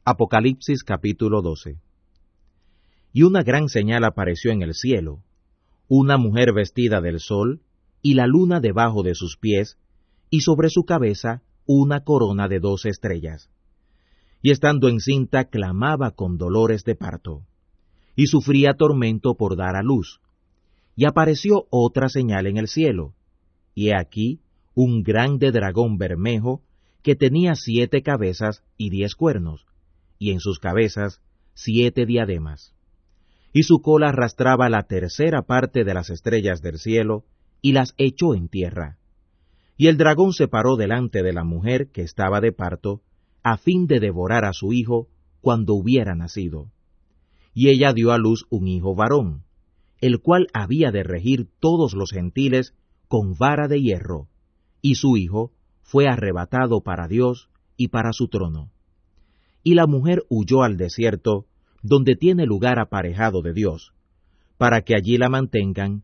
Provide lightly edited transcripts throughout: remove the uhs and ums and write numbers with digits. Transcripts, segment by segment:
Apocalipsis capítulo 12. Y una gran señal apareció en el cielo, una mujer vestida del sol, y la luna debajo de sus pies, y sobre su cabeza una corona de 12 estrellas. Y estando encinta clamaba con dolores de parto, y sufría tormento por dar a luz. Y apareció otra señal en el cielo, y he aquí un grande dragón bermejo, que tenía 7 cabezas y 10 cuernos, y en sus cabezas 7 diademas. Y su cola arrastraba la tercera parte de las estrellas del cielo, y las echó en tierra. Y el dragón se paró delante de la mujer que estaba de parto, a fin de devorar a su hijo cuando hubiera nacido. Y ella dio a luz un hijo varón, el cual había de regir todos los gentiles con vara de hierro, y su hijo fue arrebatado para Dios y para su trono. Y la mujer huyó al desierto, donde tiene lugar aparejado de Dios, para que allí la mantengan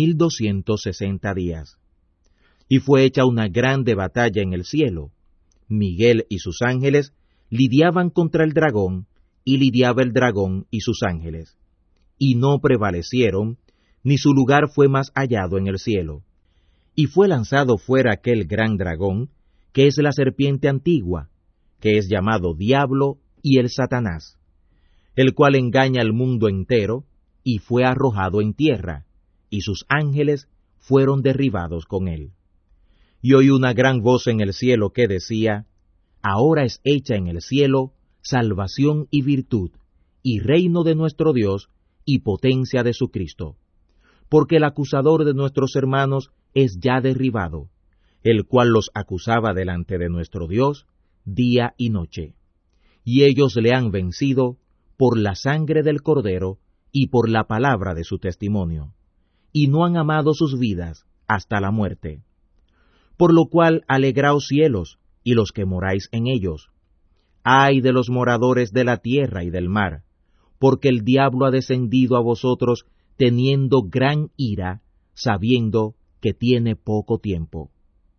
1260 días. Y fue hecha una grande batalla en el cielo. Miguel y sus ángeles lidiaban contra el dragón, y lidiaba el dragón y sus ángeles. Y no prevalecieron, ni su lugar fue más hallado en el cielo. Y fue lanzado fuera aquel gran dragón, que es la serpiente antigua, que es llamado Diablo y el Satanás, el cual engaña al mundo entero, y fue arrojado en tierra, y sus ángeles fueron derribados con él. Y oí una gran voz en el cielo que decía: Ahora es hecha en el cielo salvación y virtud, y reino de nuestro Dios, y potencia de su Cristo. Porque el acusador de nuestros hermanos es ya derribado, el cual los acusaba delante de nuestro Dios día y noche. Y ellos le han vencido por la sangre del Cordero y por la palabra de su testimonio, y no han amado sus vidas hasta la muerte. Por lo cual alegraos cielos, y los que moráis en ellos. Ay de los moradores de la tierra y del mar, porque el diablo ha descendido a vosotros teniendo gran ira, sabiendo que tiene poco tiempo.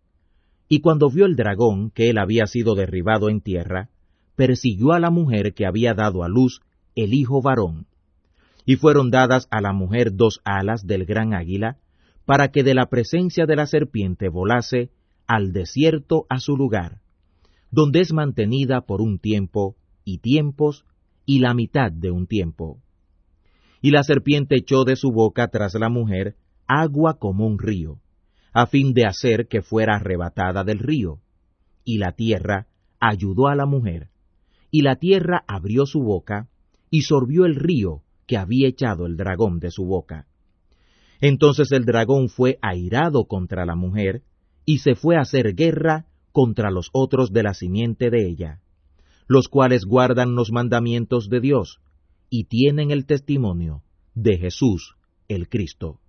Y cuando vio el dragón que él había sido derribado en tierra, persiguió a la mujer que había dado a luz el hijo varón. Y fueron dadas a la mujer 2 alas del gran águila, para que de la presencia de la serpiente volase al desierto a su lugar, donde es mantenida por un tiempo, y tiempos, y la mitad de un tiempo. Y la serpiente echó de su boca tras la mujer agua como un río, a fin de hacer que fuera arrebatada del río. Y la tierra ayudó a la mujer, y la tierra abrió su boca, y sorbió el río que había echado el dragón de su boca. Entonces el dragón fue airado contra la mujer, y se fue a hacer guerra contra los otros de la simiente de ella, los cuales guardan los mandamientos de Dios, y tienen el testimonio de Jesús el Cristo.